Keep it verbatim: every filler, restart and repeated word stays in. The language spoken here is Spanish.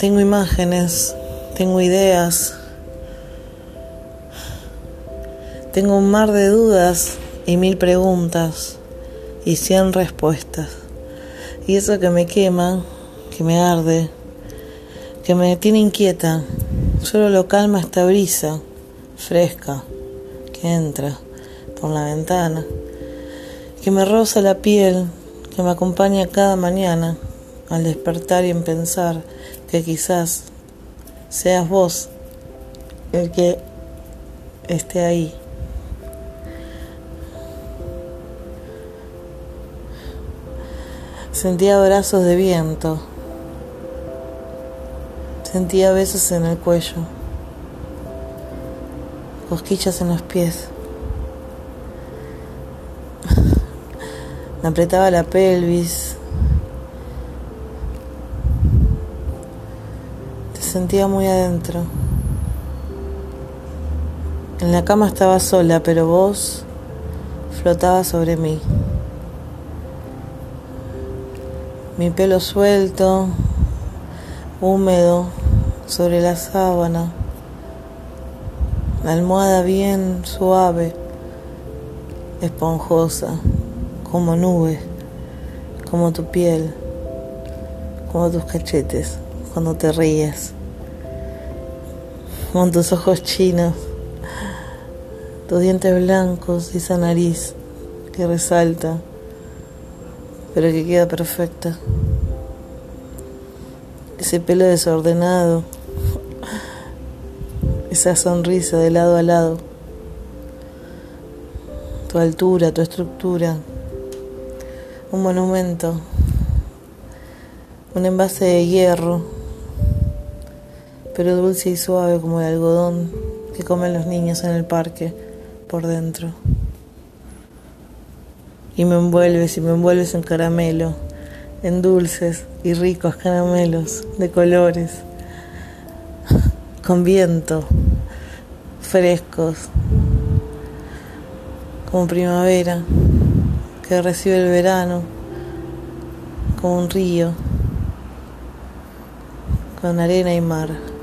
Tengo imágenes, tengo ideas, tengo un mar de dudas y mil preguntas y cien respuestas. Y eso que me quema, que me arde, que me tiene inquieta, solo lo calma esta brisa fresca que entra por la ventana, que me roza la piel, que me acompaña cada mañana al despertar y en pensar que quizás seas vos el que esté ahí. Sentía brazos de viento, sentía besos en el cuello, cosquillas en los pies. Me apretaba la pelvis. Te sentía muy adentro. En la cama estaba sola, pero vos flotabas sobre mí. Mi pelo suelto, húmedo, sobre la sábana. La almohada bien suave, esponjosa, como nube, como tu piel, como tus cachetes cuando te ríes, con tus ojos chinos, tus dientes blancos y esa nariz que resalta, pero que queda perfecta. Ese pelo desordenado, esa sonrisa de lado a lado, tu altura, tu estructura, un monumento, un envase de hierro, pero dulce y suave como el algodón que comen los niños en el parque por dentro. Y me envuelves y me envuelves en caramelo, en dulces y ricos caramelos de colores, con viento, frescos, como primavera que recibe el verano, como un río, con arena y mar.